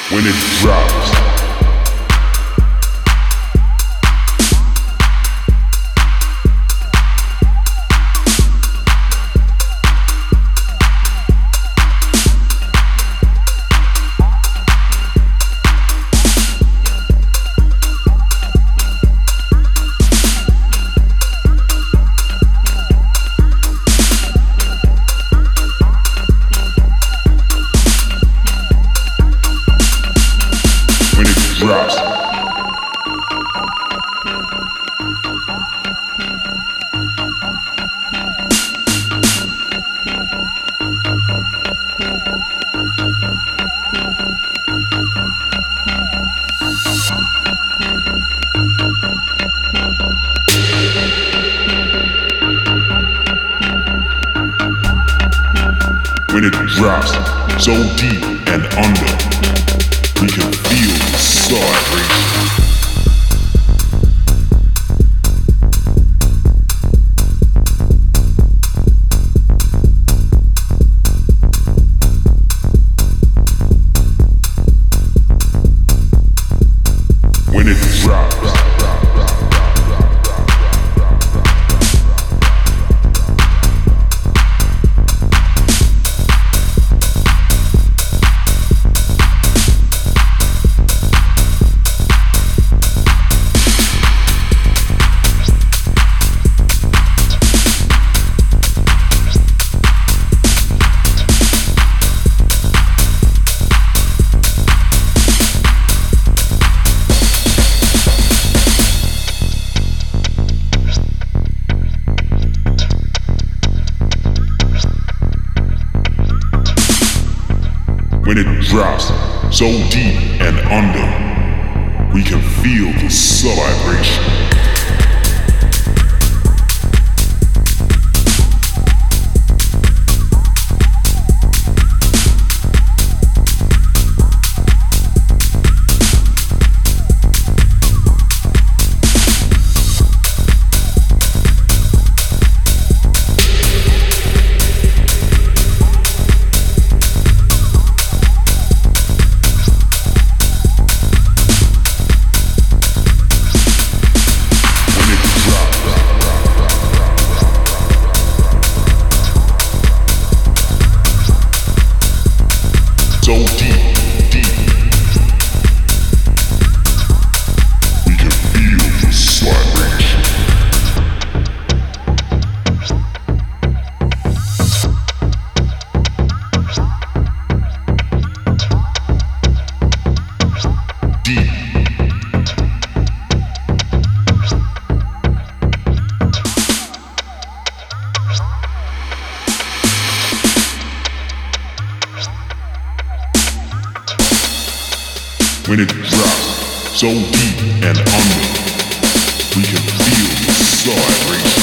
when it drops. Drops. When it drops so deep and under, we can feel the vibration. When it drops. When it drops so deep and under, we can feel the vibration. So deep, deep, we can feel the vibration. Deep. When it drops so deep and under, we can feel the vibration.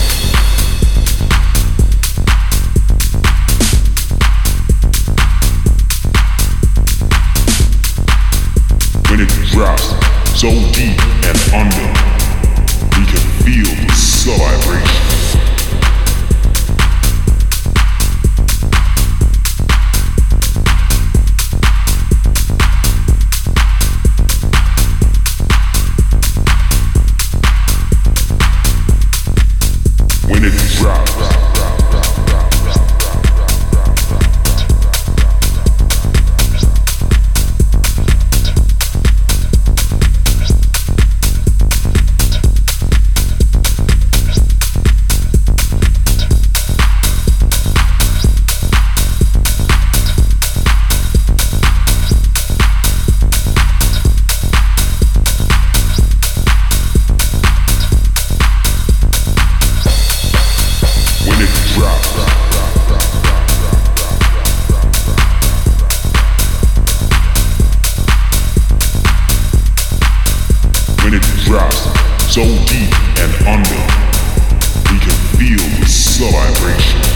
When it drops so deep and under, we can feel the vibration. When it drops. When it drops so deep and under, we can feel the vibration.